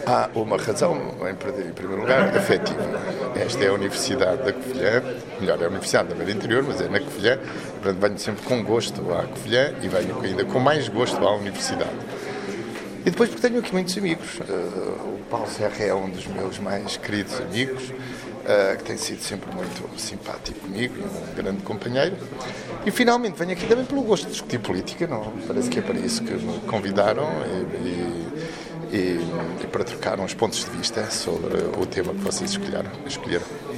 Há uma razão, em primeiro lugar, afetiva. Esta é a Universidade da Covilhã, melhor, é a Universidade da Beira Interior, mas é na Covilhã, portanto venho sempre com gosto à Covilhã e venho ainda com mais gosto à Universidade. E depois porque tenho aqui muitos amigos. O Paulo Serra é um dos meus mais queridos amigos, que tem sido sempre muito simpático comigo e um grande companheiro. E finalmente venho aqui também pelo gosto de discutir política, não? Parece que é para isso que me convidaram e para trocar uns pontos de vista sobre o tema que vocês escolheram.